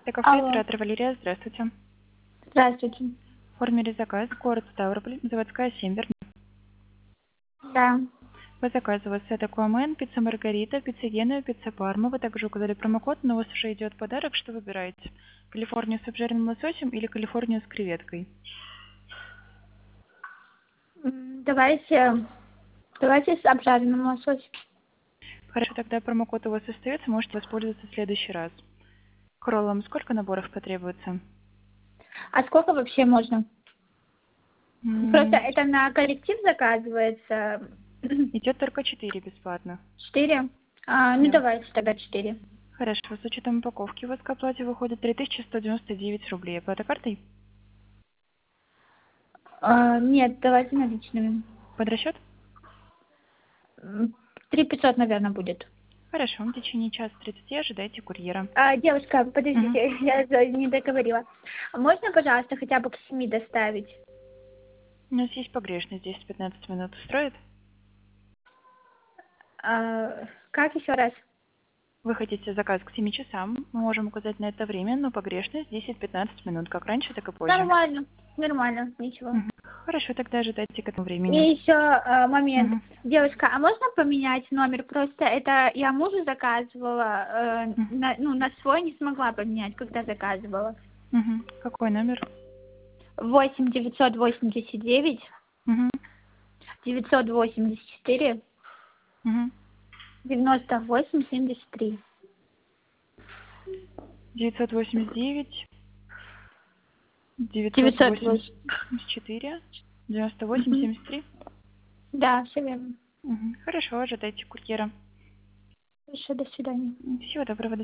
Таков Алло, оператор Валерия, здравствуйте. здравствуйте. Оформили заказ, город Ставрополь, заводская 7, верно? Да. По заказу у вас это Аквамен, пицца Маргарита, пицца Гена, пицца Парма. Вы также указали промокод, но у вас уже идет подарок. Что выбираете? Калифорнию с обжаренным лососем или Калифорнию с креветкой? Давайте с обжаренным лососем. Хорошо, тогда промокод у вас остается, можете воспользоваться в следующий раз. К роллам сколько наборов потребуется? А сколько вообще можно? Просто М, это на коллектив заказывается. Идет только 4 бесплатно. 4. Ну Да. давайте тогда 4. Хорошо, с учетом упаковки у вас к оплате выходит 3199 рублей. Оплата картой? Нет, давайте наличными. Под расчет? 3500, наверное, будет. Хорошо, в течение часа 30 ожидайте курьера. Девушка, Мгм. подождите, я не договорила. Можно, пожалуйста, хотя бы к 7 доставить? У нас есть погрешность, 10-15 минут. Устроит? Как еще раз? Вы хотите заказ к 7 часам. Мы можем указать на это время, но погрешность 10-15 минут, как раньше, так и позже. Нормально, ничего. Мгм. Хорошо, тогда ожидайте к этому И времени. еще момент. Мгм. Девушка, а можно поменять номер? Просто это я мужу заказывала, Мгм. на свой не смогла поменять, когда заказывала. Мгм. Какой номер? 8 989 Мгм. 984 Мгм. 98 73. 989 908. 984 98 Мгм. 73. Да, все верно. Мгм. Хорошо, ожидайте курьера. Хорошо, до свидания. Всего доброго.